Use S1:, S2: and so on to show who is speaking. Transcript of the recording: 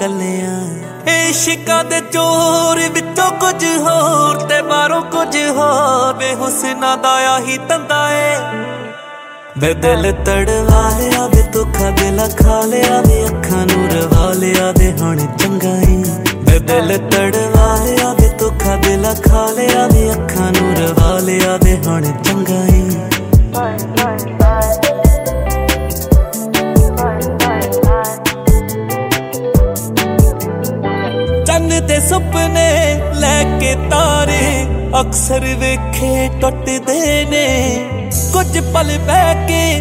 S1: कलियां इश्कां दे चोर विचों कुछ होर ते बाहरों कुछ होर बेहुसना दा आही धंधा ए वे दिल तड़वा लिया वे धोखा दिल खा लिया वे अखां नूं रवा लिया वे हुण चंगा ही वे दिल तड़वा लिया वे धोखा दिल खा लिया वे अखां नूं रवा लिया वे हुण चंगा ही चन्न दे सुपने लैके तारे अक्सर वेखे टुटदे ने कुछ पल बह के